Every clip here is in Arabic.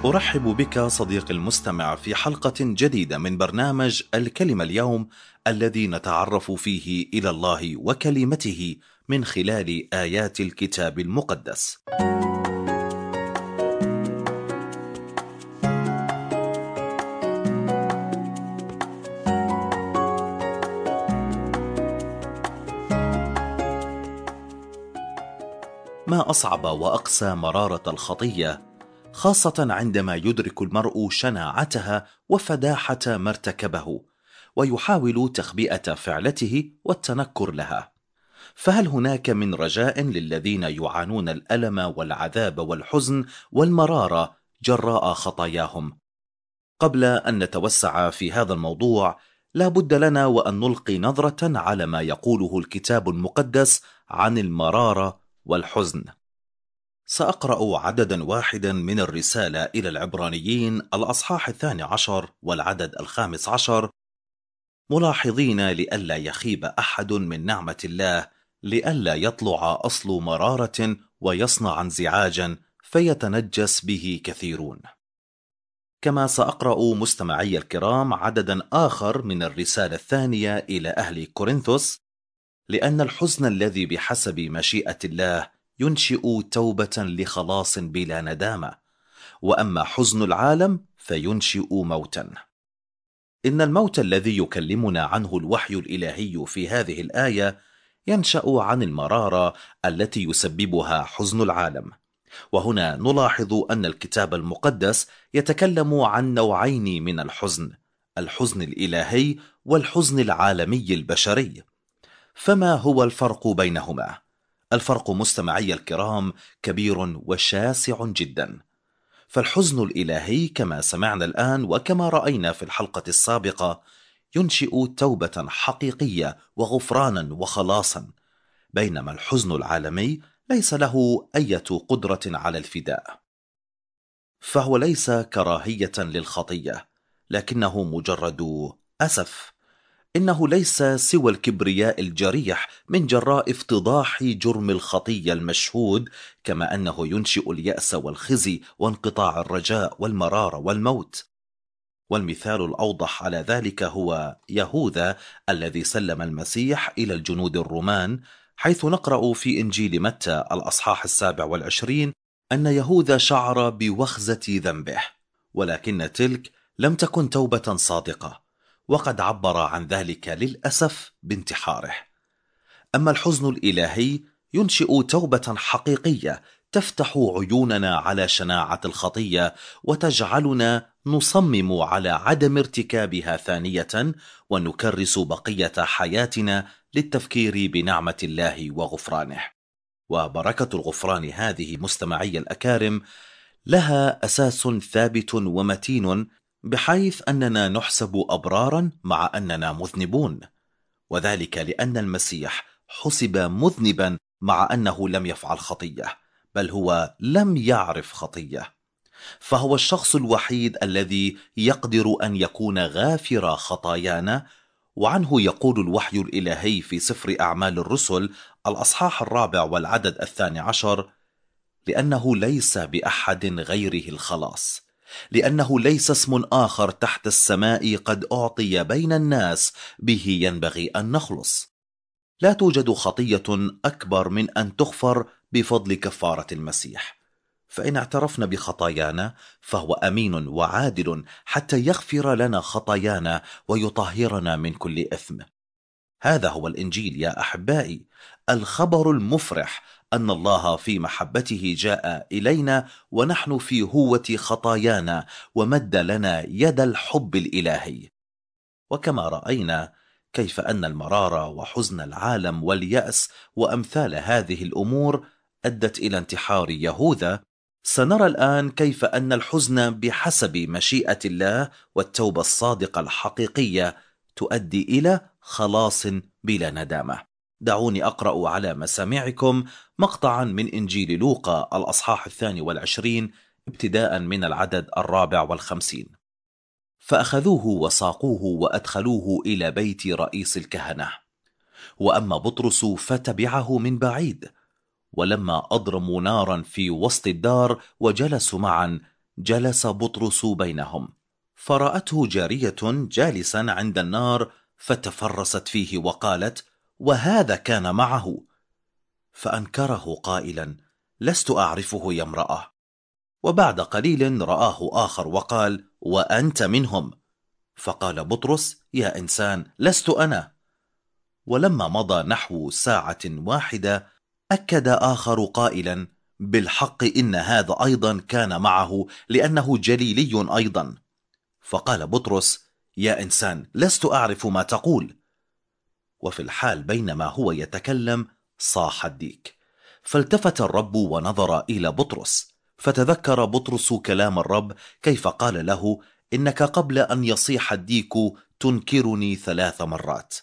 أرحب بك صديقي المستمع في حلقة جديدة من برنامج الكلمة اليوم، الذي نتعرف فيه إلى الله وكلمته من خلال آيات الكتاب المقدس. ما أصعب وأقسى مرارة الخطية، خاصة عندما يدرك المرء شناعتها وفداحة ما ارتكبه، ويحاول تخبئة فعلته والتنكر لها. فهل هناك من رجاء للذين يعانون الألم والعذاب والحزن والمرارة جراء خطاياهم؟ قبل أن نتوسع في هذا الموضوع، لا بد لنا وأن نلقي نظرة على ما يقوله الكتاب المقدس عن المرارة والحزن. سأقرأ عددا واحدا من الرسالة إلى العبرانيين، الأصحاح 12 والعدد 15، ملاحظين لئلا يخيب أحد من نعمة الله، لئلا يطلع أصل مرارة ويصنع انزعاجا فيتنجس به كثيرون. كما سأقرأ مستمعي الكرام عددا آخر من الرسالة الثانية إلى أهل كورنثوس، لأن الحزن الذي بحسب مشيئة الله ينشئ توبة لخلاص بلا ندامة، وأما حزن العالم فينشئ موتا. إن الموت الذي يكلمنا عنه الوحي الإلهي في هذه الآية ينشأ عن المرارة التي يسببها حزن العالم. وهنا نلاحظ أن الكتاب المقدس يتكلم عن نوعين من الحزن: الحزن الإلهي والحزن العالمي البشري. فما هو الفرق بينهما؟ الفرق مستمعي الكرام كبير وشاسع جدا. فالحزن الإلهي كما سمعنا الآن وكما رأينا في الحلقة السابقة ينشئ توبة حقيقية وغفرانا وخلاصا، بينما الحزن العالمي ليس له أي قدرة على الفداء. فهو ليس كراهية للخطية، لكنه مجرد أسف. إنه ليس سوى الكبرياء الجريح من جراء افتضاح جرم الخطية المشهود، كما أنه ينشئ اليأس والخزي وانقطاع الرجاء والمرار والموت. والمثال الأوضح على ذلك هو يهوذا الذي سلم المسيح إلى الجنود الرومان، حيث نقرأ في إنجيل متى الأصحاح 27 أن يهوذا شعر بوخزة ذنبه، ولكن تلك لم تكن توبة صادقة، وقد عبر عن ذلك للأسف بانتحاره. أما الحزن الإلهي ينشئ توبة حقيقية تفتح عيوننا على شناعة الخطية وتجعلنا نصمم على عدم ارتكابها ثانية، ونكرس بقية حياتنا للتفكير بنعمة الله وغفرانه. وبركة الغفران هذه مستمعي الأكارم لها أساس ثابت ومتين، بحيث أننا نحسب أبرارا مع أننا مذنبون، وذلك لأن المسيح حسب مذنبا مع أنه لم يفعل خطية، بل هو لم يعرف خطية. فهو الشخص الوحيد الذي يقدر أن يكون غافر خطايانا. وعنه يقول الوحي الإلهي في سفر أعمال الرسل الأصحاح 4 والعدد 12: لأنه ليس بأحد غيره الخلاص، لأنه ليس اسم آخر تحت السماء قد أعطي بين الناس به ينبغي أن نخلص. لا توجد خطية أكبر من أن تغفر بفضل كفارة المسيح، فإن اعترفنا بخطايانا فهو أمين وعادل حتى يغفر لنا خطايانا ويطهرنا من كل إثم. هذا هو الإنجيل يا أحبائي، الخبر المفرح أن الله في محبته جاء إلينا ونحن في هوة خطايانا ومد لنا يد الحب الإلهي. وكما رأينا كيف أن المرارة وحزن العالم واليأس وأمثال هذه الأمور أدت إلى انتحار يهوذا، سنرى الآن كيف أن الحزن بحسب مشيئة الله والتوبة الصادقة الحقيقية تؤدي إلى خلاص بلا ندامة. دعوني أقرأ على مسامعكم مقطعا من إنجيل لوقا الأصحاح 22 ابتداء من العدد 54: فأخذوه وساقوه وأدخلوه إلى بيت رئيس الكهنة، وأما بطرس فتبعه من بعيد، ولما أضرموا نارا في وسط الدار وجلسوا معا، جلس بطرس بينهم، فرأته جارية جالسا عند النار، فتفرست فيه وقالت: وهذا كان معه. فأنكره قائلا: لست أعرفه يا امرأة. وبعد قليل رآه آخر وقال: وأنت منهم. فقال بطرس: يا إنسان، لست أنا. ولما مضى نحو ساعة واحدة، أكد آخر قائلا: بالحق إن هذا أيضا كان معه، لأنه جليلي أيضا. فقال بطرس: يا إنسان، لست أعرف ما تقول. وفي الحال بينما هو يتكلم صاح الديك، فالتفت الرب ونظر إلى بطرس، فتذكر بطرس كلام الرب كيف قال له: إنك قبل أن يصيح الديك تنكرني 3 مرات.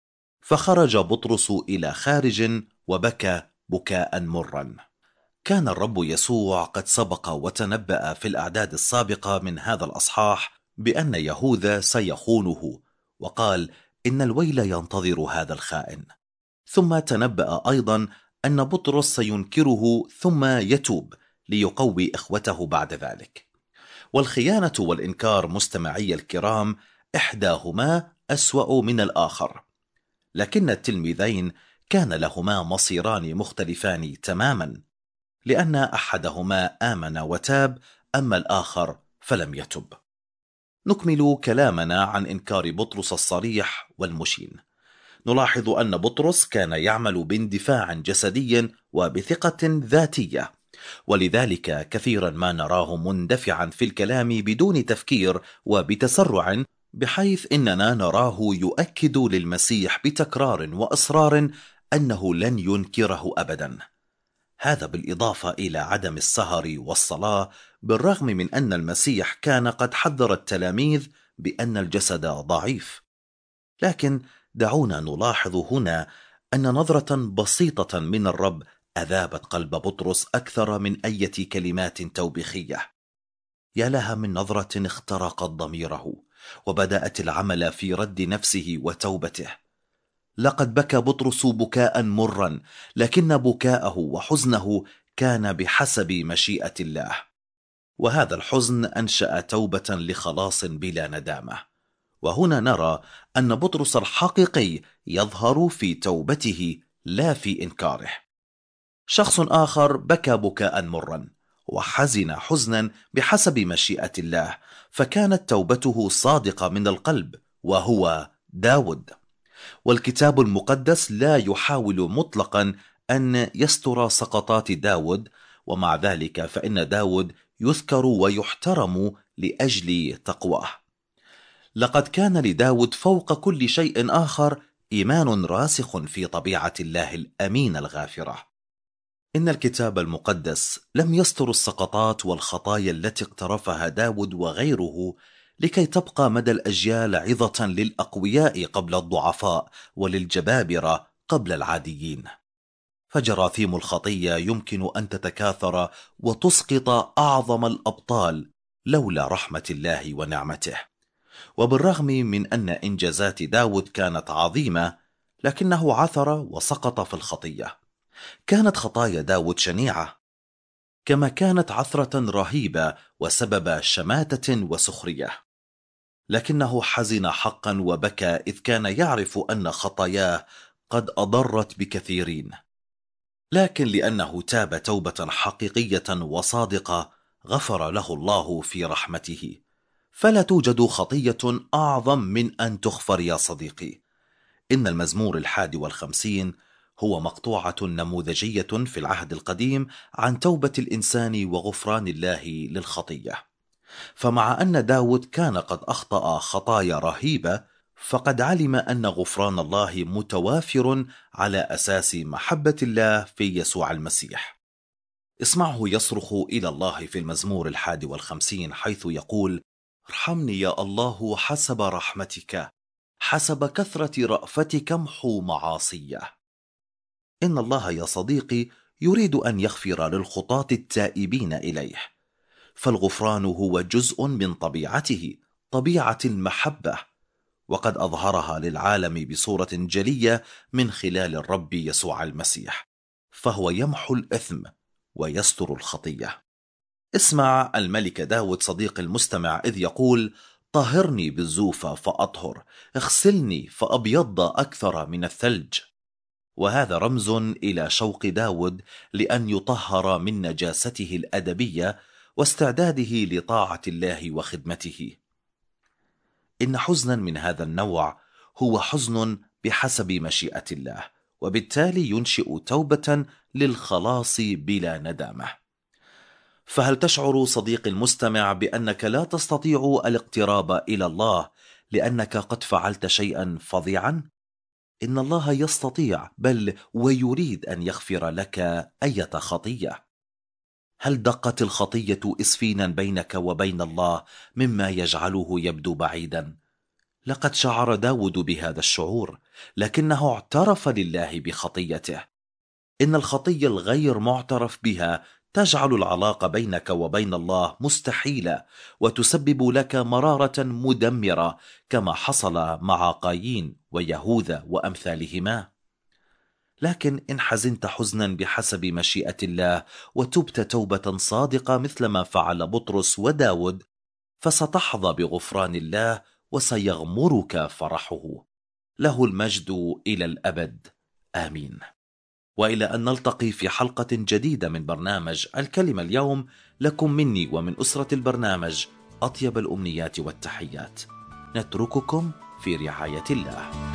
فخرج بطرس إلى خارج وبكى بكاء مرا. كان الرب يسوع قد سبق وتنبأ في الأعداد السابقة من هذا الأصحاح بأن يهوذا سيخونه، وقال: إن الويل ينتظر هذا الخائن. ثم تنبأ أيضا أن بطرس سينكره ثم يتوب ليقوي إخوته بعد ذلك. والخيانة والإنكار مستمعي الكرام إحداهما أسوأ من الآخر، لكن التلميذين كان لهما مصيران مختلفان تماما، لأن أحدهما آمن وتاب، أما الآخر فلم يتب. نكمل كلامنا عن إنكار بطرس الصريح والمشين. نلاحظ أن بطرس كان يعمل باندفاع جسدي وبثقة ذاتية، ولذلك كثيرا ما نراه مندفعا في الكلام بدون تفكير وبتسرع، بحيث إننا نراه يؤكد للمسيح بتكرار وإصرار أنه لن ينكره أبدا. هذا بالإضافة إلى عدم السهر والصلاة، بالرغم من أن المسيح كان قد حذر التلاميذ بأن الجسد ضعيف. لكن دعونا نلاحظ هنا أن نظرة بسيطة من الرب أذابت قلب بطرس أكثر من أي كلمات توبيخية. يا لها من نظرة اخترقت ضميره وبدأت العمل في رد نفسه وتوبته. لقد بكى بطرس بكاء مرا، لكن بكاءه وحزنه كان بحسب مشيئة الله، وهذا الحزن أنشأ توبة لخلاص بلا ندامة. وهنا نرى أن بطرس الحقيقي يظهر في توبته لا في إنكاره. شخص آخر بكى بكاء مرا وحزن حزنا بحسب مشيئة الله، فكانت توبته صادقة من القلب، وهو داود. والكتاب المقدس لا يحاول مطلقا أن يستر سقطات داود، ومع ذلك فإن داود يذكر ويحترم لأجل تقواه. لقد كان لداود فوق كل شيء آخر إيمان راسخ في طبيعة الله الأمين الغافرة. إن الكتاب المقدس لم يستر السقطات والخطايا التي اقترفها داود وغيره لكي تبقى مدى الأجيال عظة للأقوياء قبل الضعفاء وللجبابرة قبل العاديين. فجراثيم الخطية يمكن أن تتكاثر وتسقط أعظم الأبطال لولا رحمة الله ونعمته. وبالرغم من أن إنجازات داود كانت عظيمة، لكنه عثر وسقط في الخطية. كانت خطايا داود شنيعة، كما كانت عثرة رهيبة وسبب شماتة وسخرية، لكنه حزن حقا وبكى إذ كان يعرف أن خطاياه قد أضرت بكثيرين. لكن لأنه تاب توبة حقيقية وصادقة، غفر له الله في رحمته. فلا توجد خطية أعظم من أن تغفر يا صديقي. إن المزمور 51 هو مقطوعة نموذجية في العهد القديم عن توبة الإنسان وغفران الله للخطية. فمع أن داود كان قد أخطأ خطايا رهيبة، فقد علم أن غفران الله متوافر على أساس محبة الله في يسوع المسيح. اسمعه يصرخ إلى الله في المزمور 51 حيث يقول: ارحمني يا الله حسب رحمتك، حسب كثرة رأفتك امحو معاصيه. إن الله يا صديقي يريد أن يغفر للخطاة التائبين إليه، فالغفران هو جزء من طبيعته، طبيعة المحبة، وقد أظهرها للعالم بصورة جلية من خلال الرب يسوع المسيح، فهو يمحو الإثم ويستر الخطية. اسمع الملك داود صديق المستمع إذ يقول: طهرني بالزوفة فأطهر، اغسلني فأبيض أكثر من الثلج. وهذا رمز إلى شوق داود لأن يطهر من نجاسته الأدبية واستعداده لطاعة الله وخدمته. إن حزنا من هذا النوع هو حزن بحسب مشيئة الله، وبالتالي ينشئ توبة للخلاص بلا ندامة. فهل تشعر صديقي المستمع بأنك لا تستطيع الاقتراب إلى الله لأنك قد فعلت شيئا فظيعا؟ إن الله يستطيع بل ويريد أن يغفر لك أي خطية. هل دقت الخطية إسفينا بينك وبين الله مما يجعله يبدو بعيدا؟ لقد شعر داود بهذا الشعور، لكنه اعترف لله بخطيته. إن الخطية الغير معترف بها تجعل العلاقة بينك وبين الله مستحيلة، وتسبب لك مرارة مدمرة كما حصل مع قايين ويهوذا وأمثالهما. لكن إن حزنت حزنا بحسب مشيئة الله وتبت توبة صادقة مثل ما فعل بطرس وداود، فستحظى بغفران الله وسيغمرك فرحه. له المجد إلى الأبد، آمين. وإلى أن نلتقي في حلقة جديدة من برنامج الكلمة اليوم، لكم مني ومن أسرة البرنامج أطيب الأمنيات والتحيات. نترككم في رعاية الله.